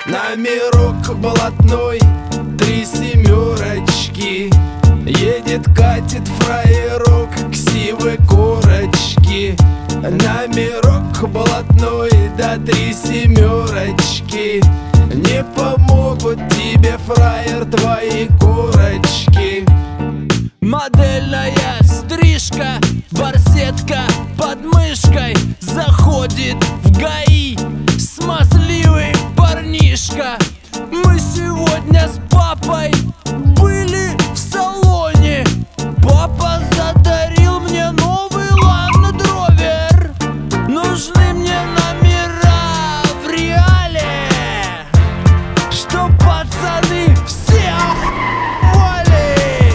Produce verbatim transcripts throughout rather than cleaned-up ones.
Номерок блатной, три семерочки. Едет, катит фраерок, ксивы корочки. Номерок блатной, да три семерочки. Не помогут тебе, фраер, твои корочки. Модельная стрижка, барсетка под мышкой. Заходит в ГАИ смазливый парнишка. Мы сегодня с папой были в салоне. Папа задарил мне новый Land Rover. Нужны мне номера в реале, чтоб пацаны все охуели.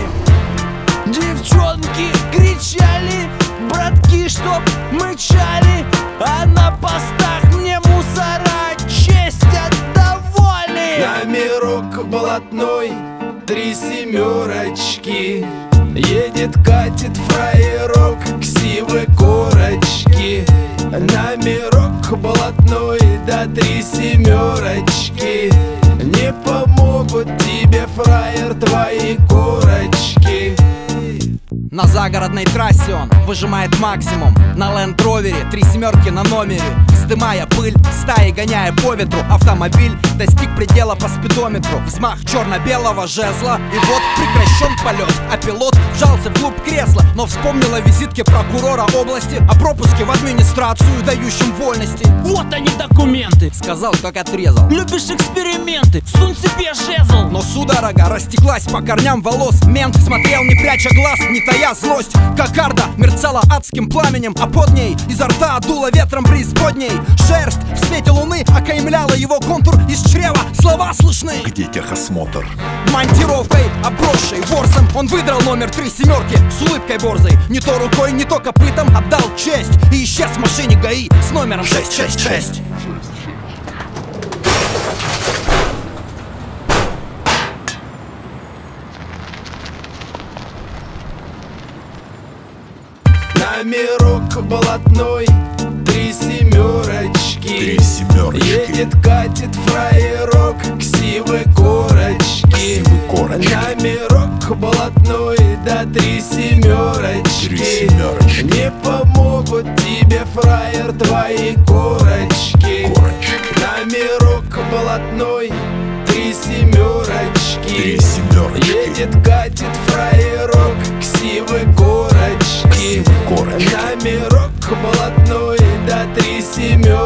Девчонки кричали, братки, чтоб мычали, а на постах мне мусора честь отдавали. Номерок блатной, три семерочки. Едет, катит фраерок, ксивы корочки. Номерок блатной, да три семерочки. Не помогут тебе, фраер, твои корочки. На загородной трассе он выжимает максимум. На Land Rover три семерки на номере. Вздымая пыль, стаи гоняя по ветру. Автомобиль достиг предела по спидометру. Взмах черно-белого жезла, и вот прекращен полет. А пилот вжался вглубь кресла, но вспомнил о визитке прокурора области, о пропуске в администрацию, дающем вольности. Вот они документы, сказал, как отрезал. Любишь эксперименты, сунь себе жезл. Но судорога растеклась по корням волос. Мент смотрел, не пряча глаз, не тая злость. Кокарда мерцала адским пламенем, а под ней изо рта дуло ветром преисподней. Шерсть в свете луны окаймляла его контур. Из чрева слова слышны: где техосмотр? Монтировкой, обросшей ворсом, он выдрал номер три семерки с улыбкой борзой. Не то рукой, не то копытом отдал честь и исчез в машине ГАИ с номером шесть шесть шесть. Номерок блатной, три семерочки. Три семерочки. Едет, катит фраерок, ксивы корочки. Ксивы корочки. Номерок блатной, да три семерочки. Три семерочки. Не помогут тебе, фраер, твои корочки. Корочки. Номерок блатной, три семерочки. Три семерочки. Едет, катит фраерок, ксивы корочки. Ксивы корочки. Номерок блатной, да три семерочки.